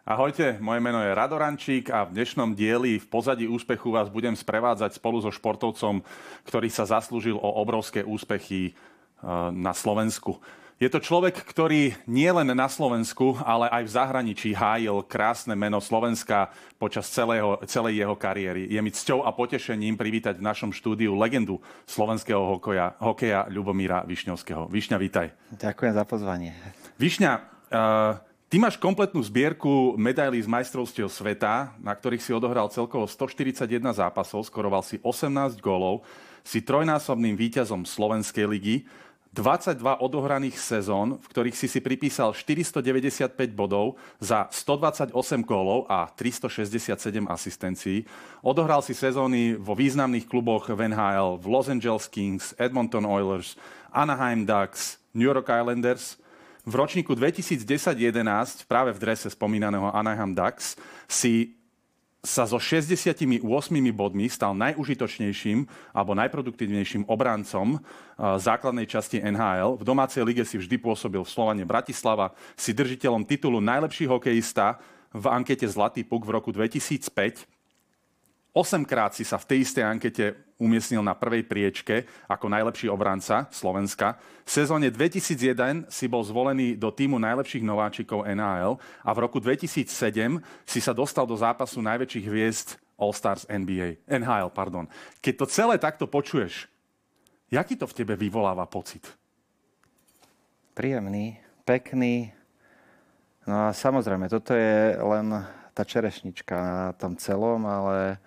Ahojte, moje meno je Rado Rančík a v dnešnom dieli v pozadí úspechu vás budem sprevádzať spolu so športovcom, ktorý sa zaslúžil o obrovské úspechy na Slovensku. Je to človek, ktorý nie len na Slovensku, ale aj v zahraničí hájil krásne meno Slovenska počas celej jeho kariéry. Je mi cťou a potešením privítať v našom štúdiu legendu slovenského hokeja Ľubomíra Višňovského. Višňa, vítaj. Ďakujem za pozvanie. Višňa, ty máš kompletnú zbierku medailí z majstrovstiev sveta, na ktorých si odohral celkovo 141 zápasov, skoroval si 18 gólov, si trojnásobným víťazom Slovenskej ligy, 22 odohraných sezón, v ktorých si pripísal 495 bodov za 128 gólov a 367 asistencií. Odohral si sezóny vo významných kluboch v NHL, v Los Angeles Kings, Edmonton Oilers, Anaheim Ducks, New York Islanders. V ročníku 2010-11, práve v drese spomínaného Anaheim Ducks, si sa so 68 bodmi stal najužitočnejším alebo najproduktívnejším obrancom základnej časti NHL. V domácej lige si vždy pôsobil v Slovane Bratislava, si držiteľom titulu najlepší hokejista v ankete Zlatý puk v roku 2005. 8-krát si sa v tej istej ankete umiestnil na prvej priečke ako najlepší obranca Slovenska. V sezóne 2001 si bol zvolený do tímu najlepších nováčikov NHL a v roku 2007 si sa dostal do zápasu najväčších hviezd All-Stars NHL. Keď to celé takto počuješ, jaký to v tebe vyvoláva pocit? Príjemný, pekný. No a samozrejme, toto je len tá čerešnička na tom celom, ale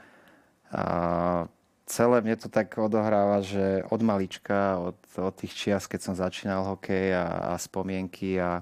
celé mne to tak odohráva, že od malička, od tých čias, keď som začínal hokej a spomienky a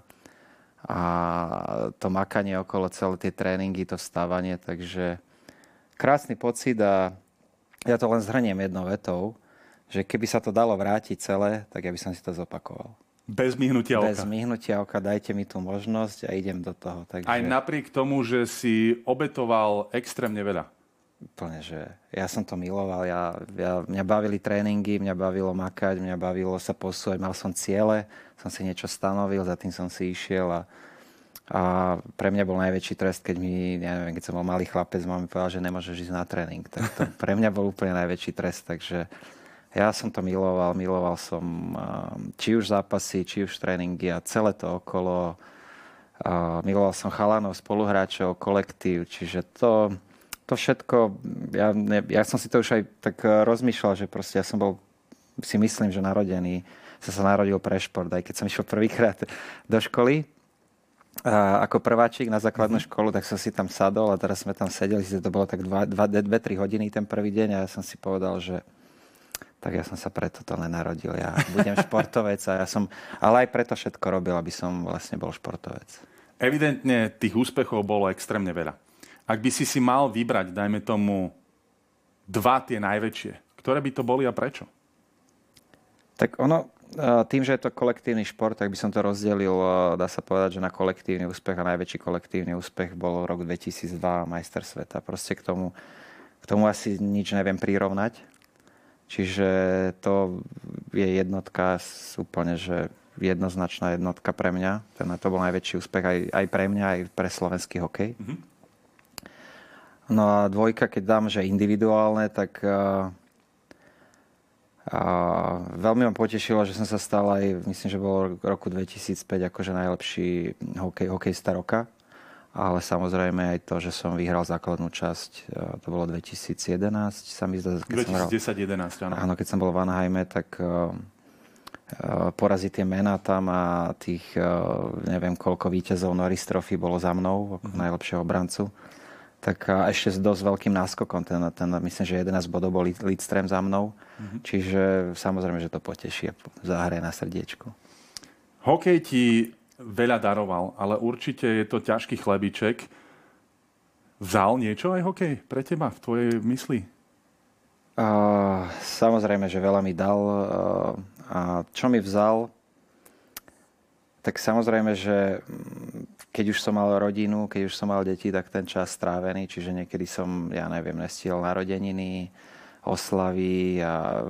to makanie okolo, celé tie tréningy, to vstávanie, takže krásny pocit a ja to len zhrniem jednou vetou, že keby sa to dalo vrátiť celé, tak ja by som si to zopakoval. Bez myhnutia oka. Bez myhnutia oka, dajte mi tú možnosť a idem do toho. Takže... Aj napriek tomu, že si obetoval extrémne veľa. Úplne, že ja som to miloval. Mňa bavili tréningy, mňa bavilo makať, mňa bavilo sa posúvať. Mal som ciele, som si niečo stanovil, za tým som si išiel a pre mňa bol najväčší trest, keď keď som bol malý chlapec, mama mi povedala, že nemôžeš ísť na tréning. Tak to pre mňa bol úplne najväčší trest, takže ja som to miloval som či už zápasy, či už tréningy a celé to okolo. Miloval som chalanov, spoluhráčov, kolektív, čiže to všetko, ja som si to už aj tak rozmýšľal, že proste ja som bol, si myslím, že som sa narodil pre šport, aj keď som išiel prvýkrát do školy ako prváčik na základnú školu, tak som si tam sadol a teraz sme tam sedeli, to bolo tak 2-3 hodiny ten prvý deň a ja som si povedal, že tak ja som sa preto to nenarodil. Ja budem športovec ale aj preto všetko robil, aby som vlastne bol športovec. Evidentne tých úspechov bolo extrémne veľa. Ak by si mal vybrať, dajme tomu, 2 tie najväčšie, ktoré by to boli a prečo? Tak tým, že je to kolektívny šport, tak by som to rozdelil, dá sa povedať, že na kolektívny úspech a najväčší kolektívny úspech bol rok 2002 majster sveta. Proste k tomu asi nič neviem prirovnať. Čiže to je jednotka úplne, že jednoznačná jednotka pre mňa. To bol najväčší úspech aj pre mňa, aj pre slovenský hokej. Mm-hmm. No a 2, keď dám, že individuálne, tak veľmi ma potešilo, že som sa stal aj, myslím, že bolo v roku 2005 akože najlepší hokejista roka. Ale samozrejme aj to, že som vyhral základnú časť, to bolo 2011, sa mi zdá. 2010-11, áno. Áno, keď som bol v Anaheime, tak poraziť tie mená tam a tých, neviem koľko víťazov Norris Trophy bolo za mnou, ako najlepšieho obrancu. Tak ešte s dosť veľkým náskokom. Ten myslím, že 11 bodov bol Lidström za mnou. Mm-hmm. Čiže samozrejme, že to poteší a zahraje na srdiečku. Hokej ti veľa daroval, ale určite je to ťažký chlebíček. Vzal niečo aj hokej pre teba v tvojej mysli? Samozrejme, že veľa mi dal. A čo mi vzal? Tak samozrejme, že keď už som mal rodinu, keď už som mal deti, tak ten čas strávený, čiže niekedy som, nestihol narodeniny, oslavy a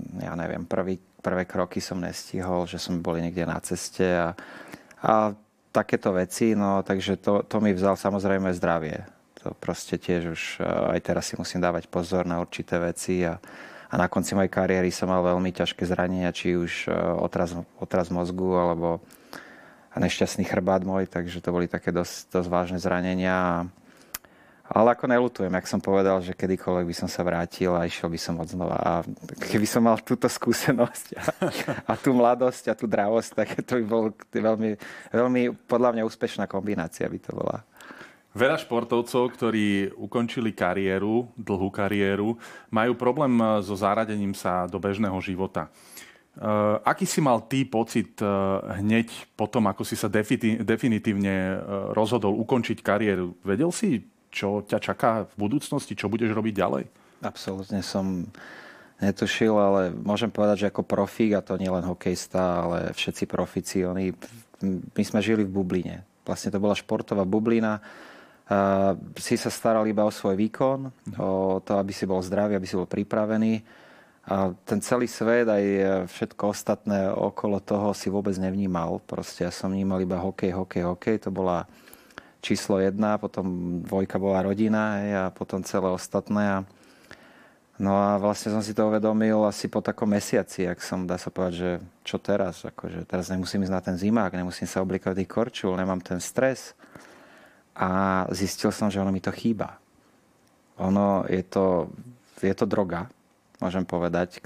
prvé kroky som nestihol, že som boli niekde na ceste a takéto veci, no takže to mi vzal samozrejme zdravie. To proste tiež už aj teraz si musím dávať pozor na určité veci a na konci mojej kariéry som mal veľmi ťažké zranenia, či už otraz mozgu alebo nešťastný chrbát môj, takže to boli také dosť vážne zranenia. Ale ako neľutujem, jak som povedal, že kedykoľvek by som sa vrátil a išiel by som odznova. A keby som mal túto skúsenosť a tú mladosť a tú dravosť, tak to by bol veľmi, veľmi podľa mňa úspešná kombinácia by to bola. Veľa športovcov, ktorí ukončili kariéru, dlhú kariéru, majú problém so zaradením sa do bežného života. Aký si mal ty pocit hneď potom, ako si sa definitívne rozhodol ukončiť kariéru? Vedel si, čo ťa čaká v budúcnosti? Čo budeš robiť ďalej? Absolútne som netušil, ale môžem povedať, že ako profík, a to nie len hokejista, ale všetci profíci, my sme žili v bubline. Vlastne to bola športová bublina. Si sa staral iba o svoj výkon, o to, aby si bol zdravý, aby si bol pripravený. A ten celý svet, aj všetko ostatné okolo toho si vôbec nevnímal. Proste ja som vnímal iba hokej. To bola číslo 1, potom 2 bola rodina a potom celé ostatné. No a vlastne som si to uvedomil asi po takom mesiaci, ak som, dá sa povedať, že čo teraz? Akože teraz nemusím ísť na ten zimák, nemusím sa oblikovať tých korčul, nemám ten stres. A zistil som, že ono mi to chýba. Je to droga, môžem povedať,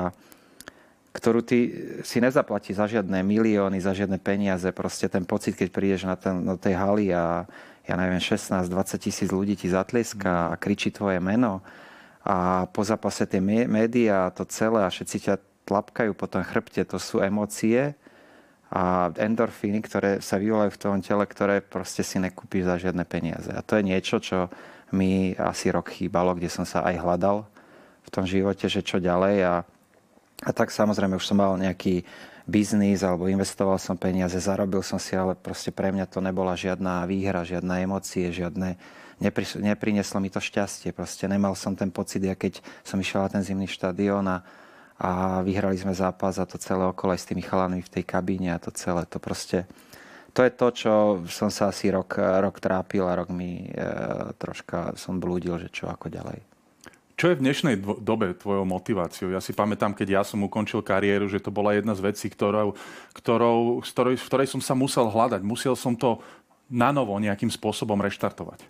ktorú ty si nezaplatí za žiadne milióny, za žiadne peniaze. Proste ten pocit, keď prídeš do tej haly a ja neviem, 16-20 tisíc ľudí ti zatlieská a kričí tvoje meno a po zápase tie médiá, to celé a všetci ťa tlapkajú po tom chrbte, to sú emócie a endorfíny, ktoré sa vyvolajú v tom tele, ktoré proste si nekúpiš za žiadne peniaze. A to je niečo, čo mi asi rok chýbalo, kde som sa aj hľadal v tom živote, že čo ďalej. A tak samozrejme už som mal nejaký biznis alebo investoval som peniaze, zarobil som si, ale proste pre mňa to nebola žiadna výhra, žiadne emócie, neprineslo mi to šťastie. Proste nemal som ten pocit, keď som išiel na ten zimný štadión a vyhrali sme zápas a to celé okolo aj s tými chalanmi v tej kabíne a to celé. To je to, čo som sa asi rok trápil a rok mi troška som blúdil, že čo ako ďalej. Čo je v dnešnej dobe tvojou motiváciou? Ja si pamätám, keď ja som ukončil kariéru, že to bola jedna z vecí, v ktorej som sa musel hľadať. Musel som to nanovo nejakým spôsobom reštartovať.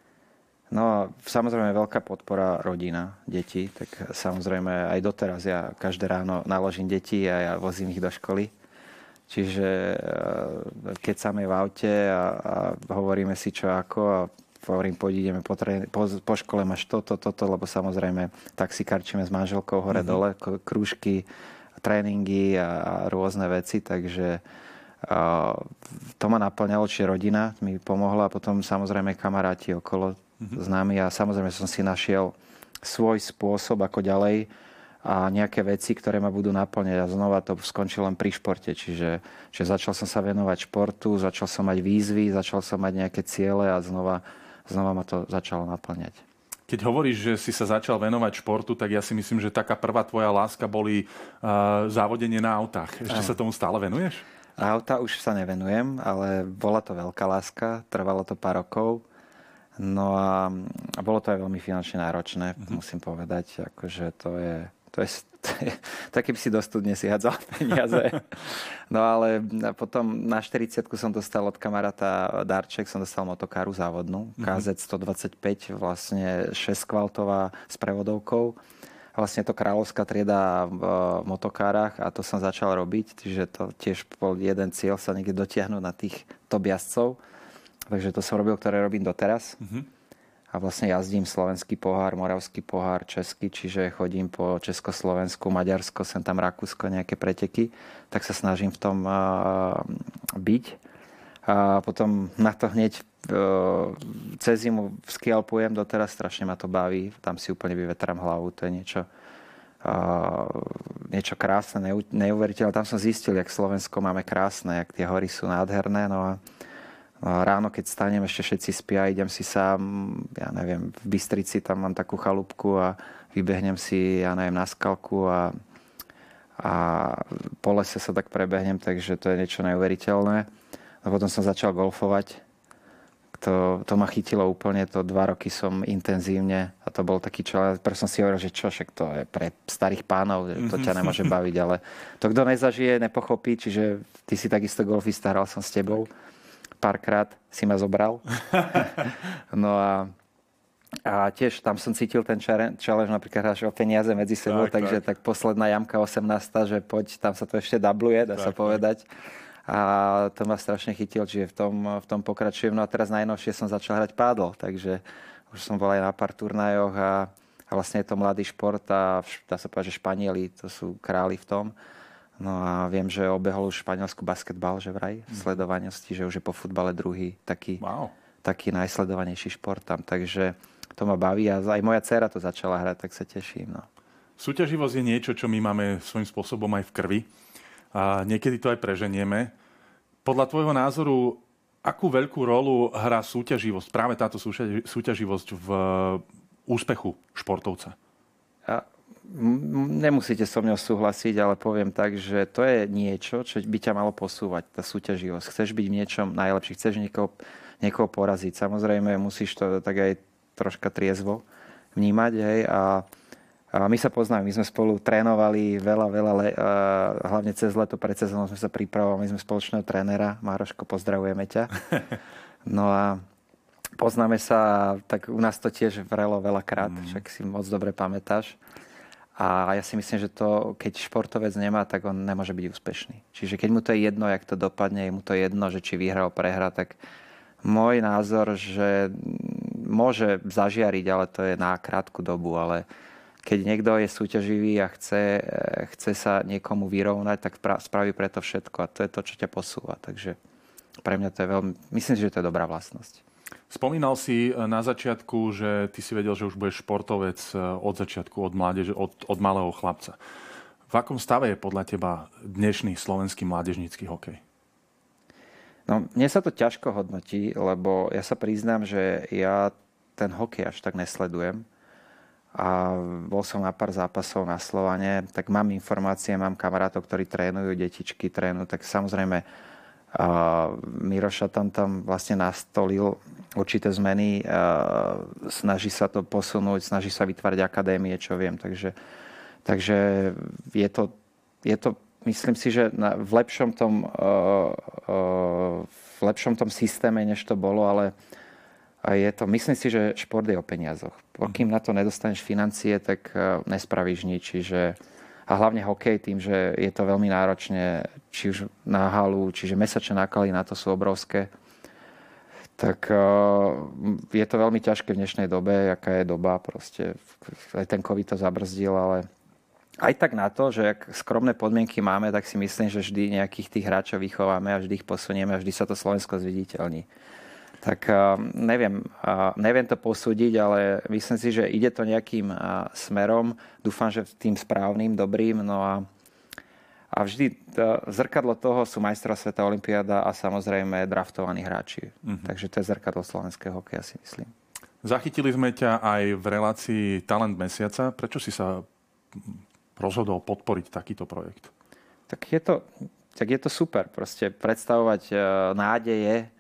No, samozrejme veľká podpora rodina, deti. Tak samozrejme aj doteraz ja každé ráno naložím deti a ja vozím ich do školy. Čiže keď sa v aute a hovoríme si čo ako a hovorím, ideme po škole, máš toto, lebo samozrejme taxikarčíme s manželkou hore-dole, krúžky, tréningy a rôzne veci, takže to ma naplňalo, či rodina mi pomohla a potom samozrejme kamaráti okolo známi a samozrejme som si našiel svoj spôsob, ako ďalej a nejaké veci, ktoré ma budú naplňať a znova to skončilo len pri športe, čiže začal som sa venovať športu, začal som mať výzvy, začal som mať nejaké ciele a znova ma to začalo naplňať. Keď hovoríš, že si sa začal venovať športu, tak ja si myslím, že taká prvá tvoja láska boli závodenie na autách. Ešte sa tomu stále venuješ? Auta už sa nevenujem, ale bola to veľká láska, trvalo to pár rokov. No a bolo to aj veľmi finančne náročné, musím povedať. Akože to je tak, keby si do studne si hádzal peniaze. No ale potom na 40-ku som dostal od kamaráta darček, som dostal motokáru závodnú, KZ-125, vlastne 6-kvaltová s prevodovkou. Vlastne to kráľovská trieda v motokárach a to som začal robiť, čiže to tiež bol jeden cieľ sa niekde dotiahnuť na tých top jazdcov. Takže to som robil, ktoré robím doteraz. A vlastne jazdím slovenský pohár, moravský pohár, český, čiže chodím po Československu, Maďarsko, sem tam Rakúsko, nejaké preteky, tak sa snažím v tom byť. A potom na to hneď cez zimu skialpujem doteraz, strašne ma to baví, tam si úplne vyvetrám hlavu, to je niečo krásne, neuveriteľné. Tam som zistil, jak Slovensko máme krásne, jak tie hory sú nádherné, no a ráno, keď stanem, ešte všetci spia, idem si sám, ja neviem, v Bystrici, tam mám takú chalúbku a vybehnem si, ja neviem, na skalku a po lese sa tak prebehnem, takže to je niečo neuveriteľné. No A potom som začal golfovať. To ma chytilo úplne, to 2 roky som intenzívne a to bol taký čas, preto som si hovoril, že čo, však to je pre starých pánov, že to ťa nemôže baviť, ale to, kto nezažije, nepochopí, čiže ty si takisto golfista, hral som s tebou, párkrát si ma zobral. No a tiež tam som cítil ten challenge, napríklad hráš o peniaze medzi sebou, takže tak posledná jamka 18, že poď, tam sa to ešte dubluje, dá sa povedať. A to ma strašne chytil, čiže v tom pokračujem. No a teraz najnovšie som začal hrať pádl, takže už som bol aj na pár turnajoch a vlastne je to mladý šport a dá sa povedať, že Španieli to sú králi v tom. No a viem, že obehol už Španielsku basketbal, že vraj v sledovanosti, že už je po futbale druhý taký najsledovanejší šport tam. Takže to ma baví a aj moja dcéra to začala hrať, tak sa teším. No. Súťaživosť je niečo, čo my máme svojím spôsobom aj v krvi. A niekedy to aj preženieme. Podľa tvojho názoru, akú veľkú rolu hrá súťaživosť, práve táto súťaživosť v úspechu športovca? Nemusíte so mnou súhlasiť, ale poviem tak, že to je niečo, čo by ťa malo posúvať, tá súťaživosť. Chceš byť v niečom najlepší, chceš niekoho poraziť. Samozrejme, musíš to tak aj troška triezvo vnímať, hej, a my sa poznáme, my sme spolu trénovali veľa, hlavne cez leto, pred sezónou sme sa pripravovali, my sme spoločného trénera, Mároško, pozdravujeme ťa. No a poznáme sa, tak u nás to tiež vrelo veľakrát, však si moc dobre pamätáš. A ja si myslím, že to, keď športovec nemá, tak on nemôže byť úspešný. Čiže keď mu to je jedno, jak to dopadne, je mu to jedno, že či vyhrá alebo prehrá, tak môj názor, že môže zažiariť, ale to je na krátku dobu, ale keď niekto je súťaživý a chce sa niekomu vyrovnať, tak spraví preto všetko. A to je to, čo ťa posúva. Takže pre mňa to je veľmi... Myslím si, že to je dobrá vlastnosť. Spomínal si na začiatku, že ty si vedel, že už budeš športovec od začiatku, od mládeže, od malého chlapca. V akom stave je podľa teba dnešný slovenský mládežnícky hokej? No, mne sa to ťažko hodnotí, lebo ja sa priznám, že ja ten hokej až tak nesledujem. A bol som na pár zápasov na Slovane, tak mám informácie, mám kamarátov, ktorí trénujú, detičky trénujú, tak samozrejme Miroša tam vlastne nastolil určité zmeny, snaží sa to posunúť, snaží sa vytvárať akadémie, čo viem, takže je to myslím si, že v lepšom tom systéme, než to bolo, ale myslím si, že šport je o peniazoch. Pokým na to nedostaneš financie, tak nespravíš nič. A hlavne hokej tým, že je to veľmi náročné, či už na halu, čiže mesačné náklady na to sú obrovské. Tak je to veľmi ťažké v dnešnej dobe, aká je doba. Proste aj ten COVID to zabrzdil, ale aj tak na to, že ak skromné podmienky máme, tak si myslím, že vždy nejakých tých hráčov vychováme a vždy ich posunieme a vždy sa to Slovensko zviditeľní. Tak neviem to posúdiť, ale myslím si, že ide to nejakým smerom. Dúfam, že tým správnym, dobrým. No a vždy zrkadlo toho sú majstra sveta, olympiáda a samozrejme draftovaní hráči. Takže to je zrkadlo slovenského hokeja, si myslím. Zachytili sme ťa aj v relácii Talent mesiaca. Prečo si sa rozhodol podporiť takýto projekt? Tak je to super. Proste predstavovať nádeje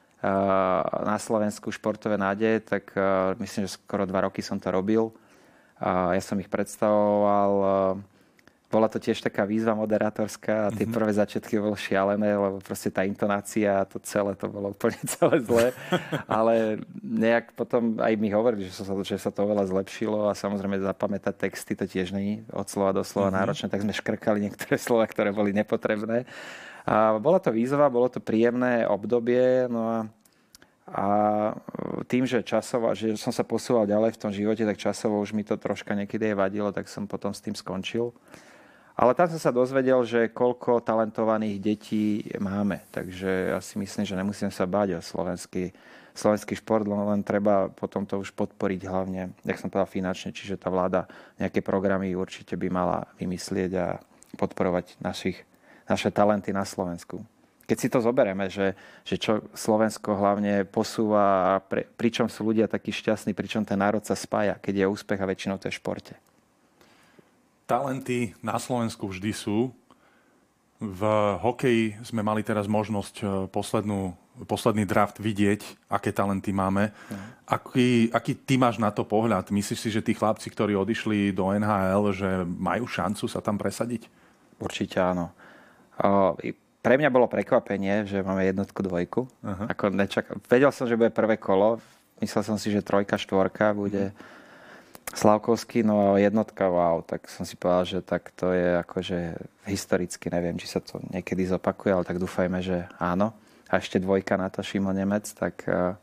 na Slovensku, športové nádeje, tak myslím, že skoro 2 roky som to robil. Ja som ich predstavoval. Bola to tiež taká výzva moderátorská a tie prvé začiatky bolo šialené, lebo proste tá intonácia a to celé, to bolo úplne celé zlé. Ale nejak potom aj mi hovorili, že sa to veľa zlepšilo a samozrejme zapamätať texty to tiež není od slova do slova náročné, tak sme škrkali niektoré slova, ktoré boli nepotrebné. A bola to výzva, bolo to príjemné obdobie, no a tým, že som sa posúval ďalej v tom živote, tak časovo už mi to troška niekedy aj vadilo, tak som potom s tým skončil. Ale tam som sa dozvedel, že koľko talentovaných detí máme, takže ja si myslím, že nemusím sa báť o slovenský šport, len treba potom to už podporiť hlavne, jak som povedal, finančne, čiže tá vláda nejaké programy určite by mala vymyslieť a podporovať naše talenty na Slovensku. Keď si to zoberieme, že čo Slovensko hlavne posúva a pričom sú ľudia takí šťastní, pričom ten národ sa spája, keď je úspech a väčšinou to je v športe. Talenty na Slovensku vždy sú. V hokeji sme mali teraz možnosť posledný draft vidieť, aké talenty máme. Aký ty máš na to pohľad? Myslíš si, že tí chlapci, ktorí odišli do NHL, že majú šancu sa tam presadiť? Určite áno. Pre mňa bolo prekvapenie, že máme jednotku, dvojku. Vedel som, že bude prvé kolo. Myslel som si, že trojka, štvorka bude Slavkovský, no a jednotka, wow. Tak som si povedal, že tak to je akože historicky, neviem, či sa to niekedy zopakuje, ale tak dúfajme, že áno. A ešte dvojka na to, Šimon Nemec, tak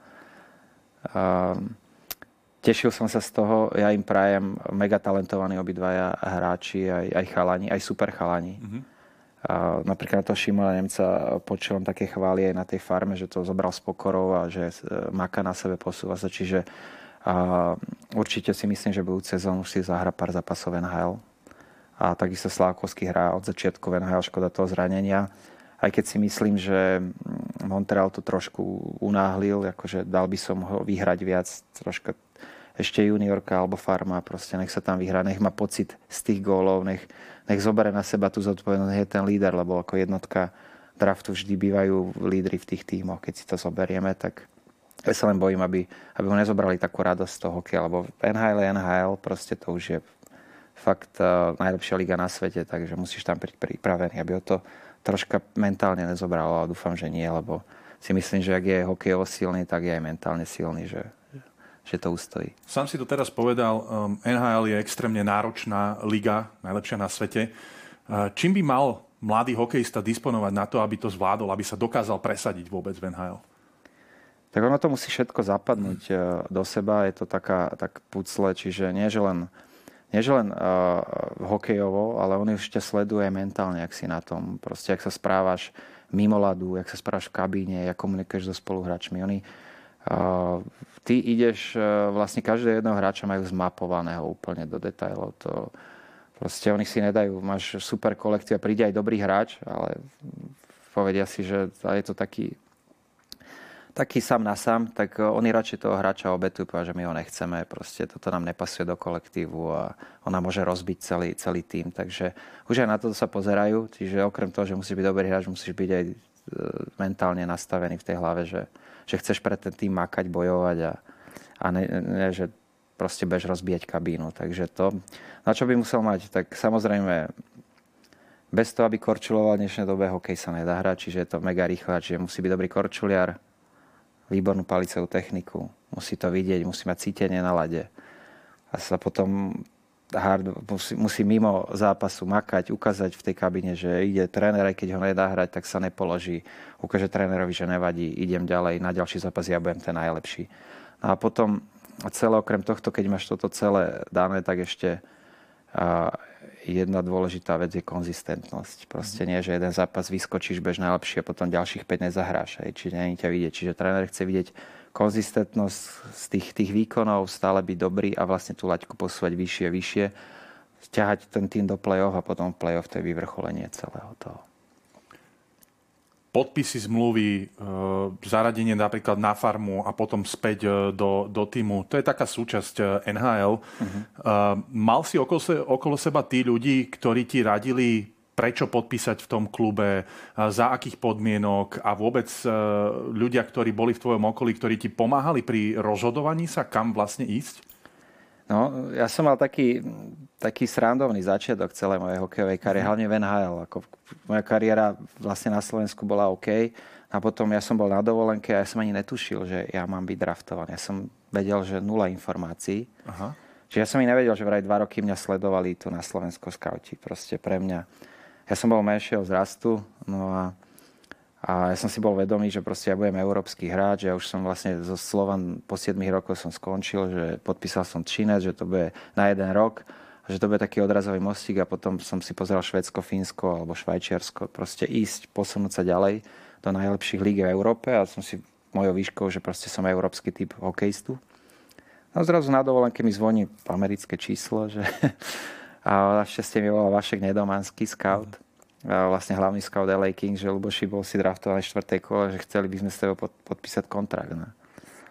tešil som sa z toho. Ja im prajem mega talentovaní obidvaja hráči, aj chalani, aj super chalani. Napríklad to Šimona Nemca počujem také chvály aj na tej farme, že to zobral s pokorou a že maká na sebe, posúva sa. Čiže určite si myslím, že budúcu sezónu si zahra pár zápasov NHL. A takisto Slávkovský hrá od začiatku v NHL, škoda toho zranenia. Aj keď si myslím, že Montreal to trošku unáhlil, akože dal by som ho vyhrať viac, troška ešte juniorka alebo farma, proste nech sa tam vyhrá, nech má pocit z tých gólov, nech zoberie na seba tú zodpovednosť, je ten líder, lebo ako jednotka draftu vždy bývajú lídri v tých tímoch, keď si to zoberieme, tak ja sa len bojím, aby mu nezobrali takú radosť z toho hokeja, lebo NHL, proste to už je fakt najlepšia liga na svete, takže musíš tam byť pripravený, aby ho to troška mentálne nezobralo, ale dúfam, že nie, lebo si myslím, že ak je hokejovo silný, tak je aj mentálne silný, že to ustojí. Sám si to teraz povedal, NHL je extrémne náročná liga, najlepšia na svete. Čím by mal mladý hokejista disponovať na to, aby to zvládol, aby sa dokázal presadiť vôbec v NHL? Tak ono to musí všetko zapadnúť do seba, je to tak pucle, čiže nie že len hokejovo, ale on už ťa sleduje mentálne, jak si na tom. Proste, jak sa správaš mimo ľadu, jak sa správaš v kabíne, jak komunikuješ so spoluhráčmi. Ty ideš, vlastne každého jedného hráča majú zmapovaného úplne do detailov. To proste oni si nedajú, máš super kolektív a príde aj dobrý hráč, ale povedia si, že je to taký sám na sám, tak oni radšej toho hráča obetujú, že my ho nechceme, proste toto nám nepasuje do kolektívu a ona môže rozbiť celý tým. Takže už aj na to sa pozerajú, čiže okrem toho, že musíš byť dobrý hráč, musíš byť aj mentálne nastavený v tej hlave, že chceš pre ten tým makať, bojovať a ne, že proste bež rozbíjať kabínu. Takže to, na čo by musel mať, tak samozrejme bez toho, aby korčuloval v dnešnej dobe, hokej sa nedá hrať, čiže je to mega rýchlo, čiže musí byť dobrý korčuliar, výbornú palicovú techniku, musí to vidieť, musí mať cítenie na lade a sa potom musí mimo zápasu makať, ukázať v tej kabine, že ide tréner, aj keď ho nedá hrať, tak sa nepoloží, ukáže trénerovi, že nevadí, idem ďalej, na ďalší zápas ja budem ten najlepší. No a potom celé okrem tohto, keď máš toto celé dané, tak ešte jedna dôležitá vec je konzistentnosť. Proste nie, že jeden zápas vyskočíš, bež najlepšie a potom ďalších 5 nezahráš. Čiže nie ťa vidieť. Čiže tréner chce vidieť konzistentnosť z tých výkonov, stále byť dobrý a vlastne tú laťku posúvať vyššie, ťahať ten tým do play-off a potom play-off to je vyvrcholenie celého toho. Podpisy zmluvy, zaradenie napríklad na farmu a potom späť do týmu. To je taká súčasť NHL. Mal si okolo seba tí ľudí, ktorí ti radili, prečo podpísať v tom klube, za akých podmienok a vôbec ľudia, ktorí boli v tvojom okolí, ktorí ti pomáhali pri rozhodovaní sa, kam vlastne ísť? No, ja som mal taký srandovný začiatok celej mojej hokejovej kariéry, hlavne v NHL. Moja kariéra vlastne na Slovensku bola OK. A potom ja som bol na dovolenke a ja som ani netušil, že ja mám byť draftovaný. Ja som vedel, že 0 informácií. Aha. Čiže ja som ani nevedel, že vraj 2 roky mňa sledovali tu na Slovensko skauti. Proste pre mňa. Ja som bol menšieho vzrastu, no a ja som si bol vedomý, že proste ja budem európsky hráč. Ja už som vlastne zo Slovan po 7 rokoch som skončil, že podpísal som Třinec, že to bude na 1 rok, že to bude taký odrazový mostík a potom som si pozeral Švédsko, Fínsko alebo Švajčiarsko. Proste ísť, posunúť sa ďalej do najlepších líg v Európe a som si mojou výškou, že proste som európsky typ hokejistu. No zrazu na dovolenke mi zvoní americké číslo, že a našťastie mi volal Vašek Nedomanský, scout. Vlastne hlavný scout LA Kings, že Luboši bol si draftovaný v 4. kole, že chceli by sme s tebou podpísať kontrakt. No.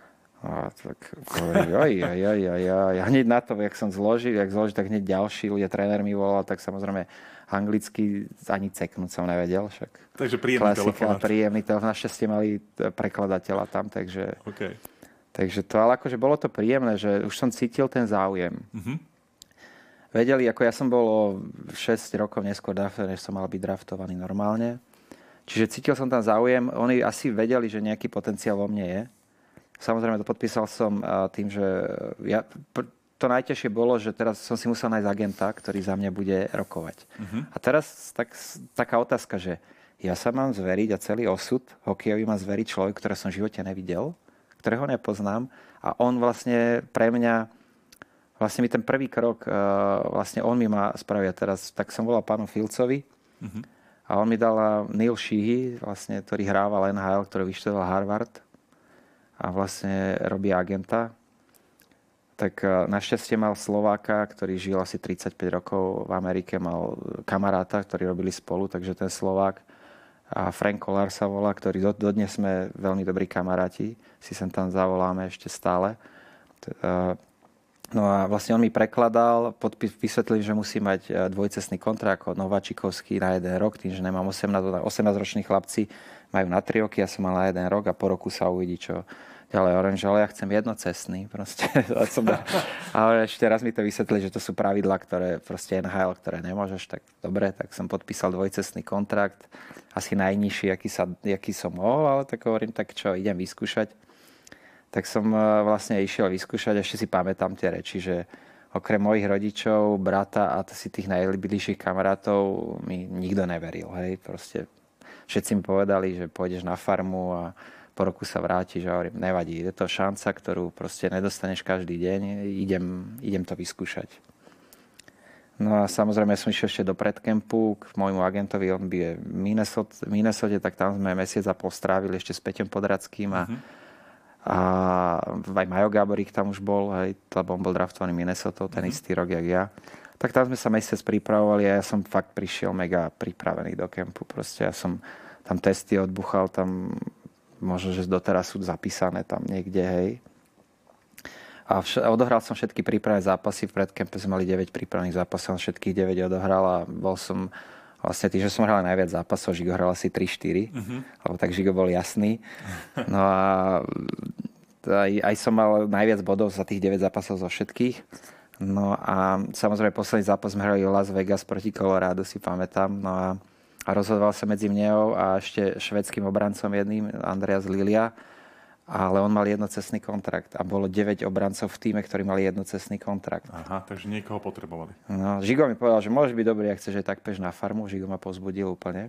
A tak hovorím, ja hneď na to, jak zložil, tak hneď ďalší ľudia, tréner mi volal, tak samozrejme anglicky ani ceknúť som nevedel. Však takže príjemný telefonát. Príjemný telefonát. Našťastie mali prekladateľa tam, takže... Okay. Takže to, ale akože bolo to príjemné, že už som cítil ten záujem. Uh-huh. Vedeli, ako ja som bol o 6 rokov neskôr draftovaný, než som mal byť draftovaný normálne. Čiže cítil som tam záujem. Oni asi vedeli, že nejaký potenciál vo mne je. Samozrejme, to podpísal som tým, že to najťažšie bolo, že teraz som si musel nájsť agenta, ktorý za mňa bude rokovať. Uh-huh. A teraz taká otázka, že ja sa mám zveriť a celý osud hokejový má zveriť človek, ktorého som v živote nevidel, ktorého nepoznám a on vlastne pre mňa vlastne mi ten prvý krok vlastne on mi má spraviť teraz. Tak som volal pánu Filcovi a on mi dal Neil Sheehy, vlastne, ktorý hrával NHL, ktorý vyštudoval Harvard a vlastne robí agenta. Tak našťastie mal Slováka, ktorý žil asi 35 rokov v Amerike, mal kamaráta, ktorí robili spolu, takže ten Slovák a Frank Kolar sa volá, ktorý dodnes sme veľmi dobrí kamaráti, si sem tam zavoláme ešte stále. No a vlastne on mi prekladal, vysvetlil, že musí mať dvojcestný kontrakt ako Nováčikovský na 1 rok, tým, že nemám 18-roční chlapci, majú na 3 roky, ja som mal na 1 rok a po roku sa uvidí, čo ďalej. Orange, ale ja chcem jednocestný. Proste. Ale ešte raz mi to vysvetlili, že to sú pravidlá, ktoré proste NHL, ktoré nemôžeš, tak dobre, tak som podpísal dvojcestný kontrakt, asi najnižší, aký som mohol, ale tak hovorím, tak čo, idem vyskúšať. Tak som vlastne išiel vyskúšať, ešte si pamätám tie reči, že okrem mojich rodičov, brata a si tých najbližších kamarátov mi nikto neveril. Hej? Proste všetci mi povedali, že pôjdeš na farmu a po roku sa vrátiš a hovorím, nevadí, je to šanca, ktorú proste nedostaneš každý deň, idem to vyskúšať. No a samozrejme som išiel ešte do predkempu k môjmu agentovi, on je v Minnesote, tak tam sme mesiac a pol strávili ešte s Peťom Podradským a aj Majo Gáborík tam už bol, hej, lebo on bol draftovaný Minnesotou ten istý rok, jak ja. Tak tam sme sa mesiac pripravovali a ja som fakt prišiel mega pripravený do kempu. Proste ja som tam testy odbuchal, tam možno, že doteraz sú zapísané tam niekde, hej. A odohral som všetky prípravné zápasy. V predkempe sme mali 9 prípravných zápasov, všetkých 9 odohral a bol som vlastne tým, že som hral najviac zápasov, Žigo hral asi 3-4, lebo tak Žigo bol jasný. No a aj som mal najviac bodov za tých 9 zápasov zo všetkých. No a samozrejme posledný zápas sme hrali Las Vegas proti Colorado, si pamätám. No a rozhodoval sa medzi mňou a ešte švédskym obrancom jedným, Andreas Lilia. Ale on mal jednocestný kontrakt a bolo 9 obrancov v tíme, ktorí mali jednocestný kontrakt. Aha, takže niekoho potrebovali. No, Žigo mi povedal, že môžeš byť dobrý, ak chceš, že tak peš na farmu. Žigo ma povzbudil úplne.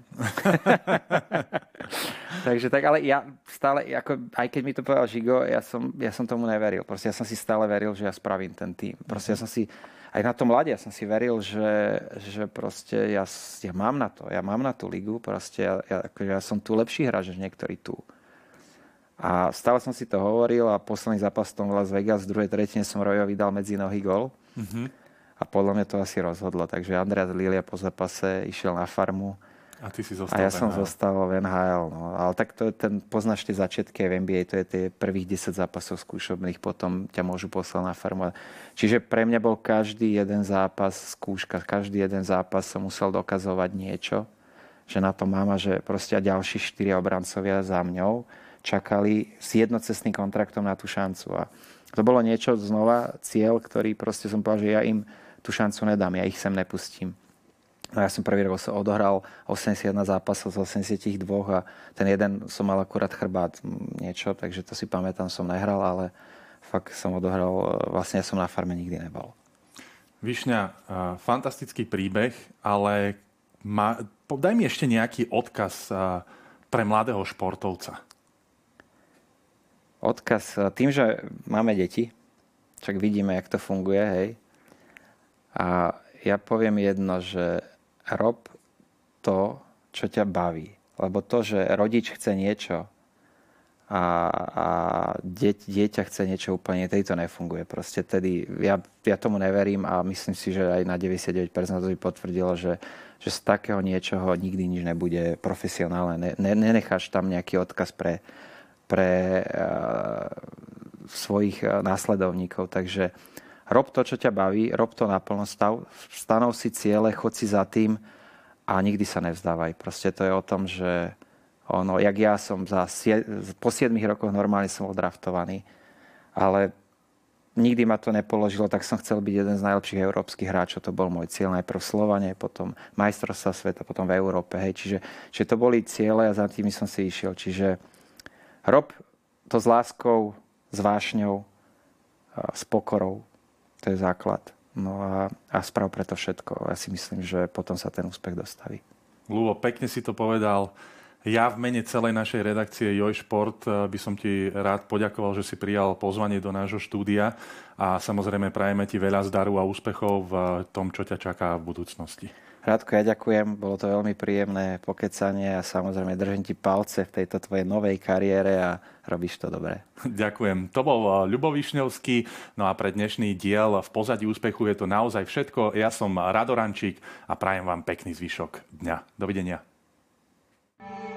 Takže tak, ale ja stále, aj keď mi to povedal Žigo, ja som tomu neveril. Proste ja som si stále veril, že ja spravím ten tým. Proste ja som si, aj na tom mladí, ja som si veril, že proste ja mám na to. Ja mám na tú ligu. Proste ja som tu lepší hráč, než niektorí tu. A stále som si to hovoril a posledný zápas v tom Las Vegas v druhej tretine som Royovi dal medzi nohy gól. A podľa mňa to asi rozhodlo. Takže Andreas Lilia po zápase išiel na farmu. A ty si zostal a ja som zostal v NHL. No. Ale tak to je poznáš tie začiatky v NBA, to je tie prvých 10 zápasov skúšobných, potom ťa môžu poslať na farmu. Čiže pre mňa bol každý jeden zápas skúška, každý jeden zápas som musel dokazovať niečo, že na to mám a že proste ďalší 4 obrancovia za mňou čakali s jednocestným kontraktom na tú šancu. A to bolo niečo znova, cieľ, ktorý proste som povedal, že ja im tú šancu nedám, ja ich sem nepustím. No ja som prvý rok odohral 81 zápasov z 82 a ten jeden som mal akurát chrbát niečo, takže to si pamätám, som nehral, ale fakt som odohral, vlastne ja som na farme nikdy nebol. Višňa, fantastický príbeh, ale daj mi ešte nejaký odkaz pre mladého športovca. Odkaz tým, že máme deti, čak vidíme, jak to funguje, hej. A ja poviem jedno, že rob to, čo ťa baví. Lebo to, že rodič chce niečo a dieťa chce niečo úplne, tedy to nefunguje. Proste tedy ja tomu neverím a myslím si, že aj na 99% to by potvrdilo, že z takého niečoho nikdy nič nebude profesionálne. Nenecháš tam nejaký odkaz pre svojich následovníkov. Takže rob to, čo ťa baví, rob to naplno, stanov si ciele, chod si za tým a nikdy sa nevzdávaj. Proste to je o tom, že jak ja som po 7 rokoch normálne som odraftovaný, ale nikdy ma to nepoložilo, tak som chcel byť jeden z najlepších európskych hráčov. To bol môj cieľ najprv v Slovane, potom majstrovstvá sveta, potom v Európe. Hej. Čiže to boli ciele a za tými som si išiel. Čiže rob to s láskou, s vášňou, s pokorou. To je základ. No a sprav preto všetko. Ja si myslím, že potom sa ten úspech dostaví. Ľubo, pekne si to povedal. Ja v mene celej našej redakcie Joj Šport by som ti rád poďakoval, že si prijal pozvanie do nášho štúdia a samozrejme prajeme ti veľa zdaru a úspechov v tom, čo ťa čaká v budúcnosti. Rádko, ja ďakujem, bolo to veľmi príjemné pokecanie a samozrejme držím ti palce v tejto tvojej novej kariére a robíš to dobre. Ďakujem. To bol Ľubo Višňovský. No a pre dnešný diel v pozadí úspechu je to naozaj všetko. Ja som Rado Rančík a prajem vám pekný zvyšok dňa. Dovidenia.